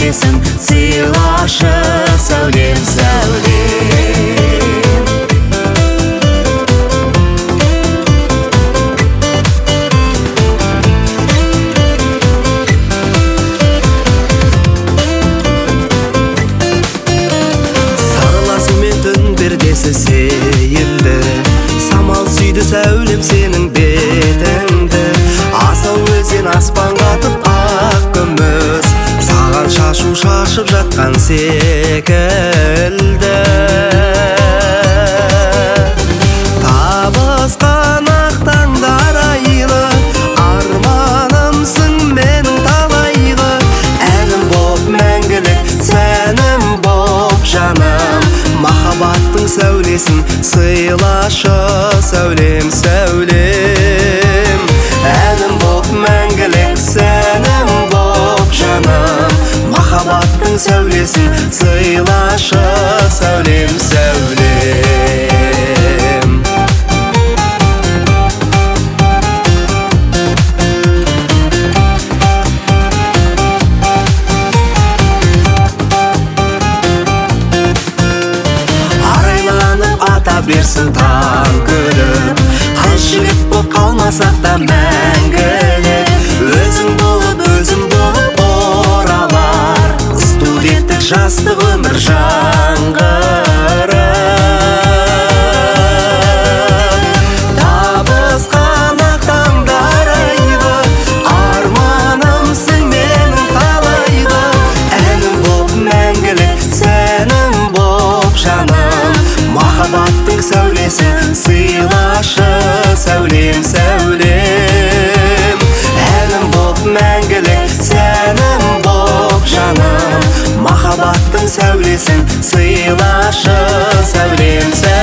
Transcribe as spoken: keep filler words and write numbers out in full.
сәулесін сыйлашы, сәулем, сәулем. Сарыласымен түн пердесі сейілді, самал сүйді сәулем сенің бетіңді. Асау сен аспанға атып ақ күміс, саған шашу шашып жатқан секілді. Табысқан ақ таңдар айлы, арманымсың менің талайғы. Әнім боп мәңгілік, сәнім боп жаным, махаббаттың сәулесін сыйлашы, сәулем, сәулем. Әнім боп мәңгілік, сәнім боп жаным, махаббаттың сәулесін сыйлашы, сәулем, сәулем. Арайланып ата берсін таң күліп, қыз жігіт боп қалмасақ та мәңгілік. Өзің болып, өзім болып оралар, студенттік жастық өмір жаңғырып. Табысқан ақ таңдар айлы, арманымсың менің талайғы. Әнім боп мәңгілік, сәнім боп жаным, махаббаттың сәулесін сыйлашы, сәулем, сәулем. Әнім боп мәңгілік, сәнім боп жаным, махаббаттың сәулесін сыйлашы, сәулем, сәулем.